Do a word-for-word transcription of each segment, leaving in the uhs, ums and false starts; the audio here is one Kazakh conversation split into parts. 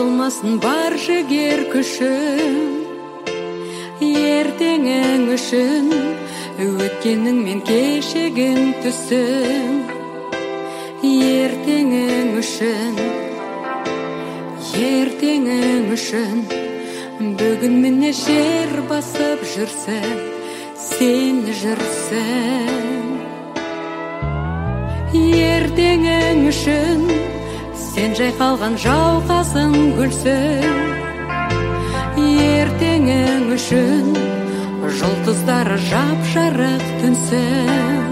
таусылмасын бар жігер күшің, ертеңің үшін өткенің мен кешегің түсің. Ертеңің үшін, ертеңің үшін бүгін міне жер басып жүрсің, сен жүрсің. Ертеңің үшін сен жайқалған жауқазын гүлсің. Ертеңің үшін жұлдыздары жап-жарық түнсің.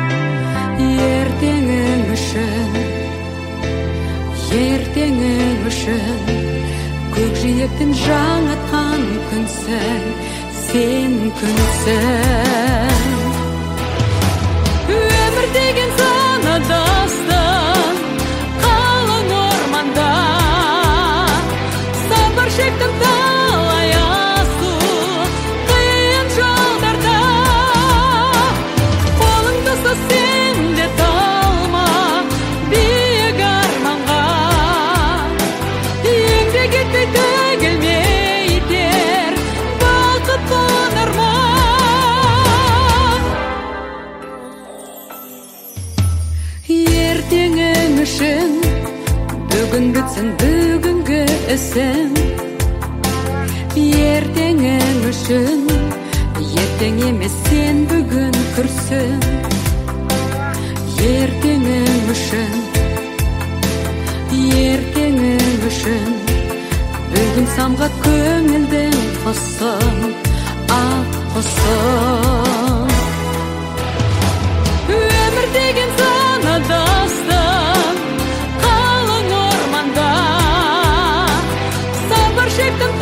Ертеңің үшін, ертеңің үшін көкжиектің жаңатқан күнсің, сен күнсің. Өмір деген саны дастан, қалың орманда сапар шектім талай асу қиын жолдарда. Қолыңды ұста сен де талма биік арманға, еңбек етпей төгілмей тер бақыт қонар ма? Ертеңің үшін бүгін бітсін бүгінгі ісің. Ертеңің үшін ертең емес сен бүгін күрсің. Ертеңің үшін, ертеңің үшін бүгін самғат көңілдің құсын, ақ құсын. Өмір деген саны дастан, қалың орманда сапар шектім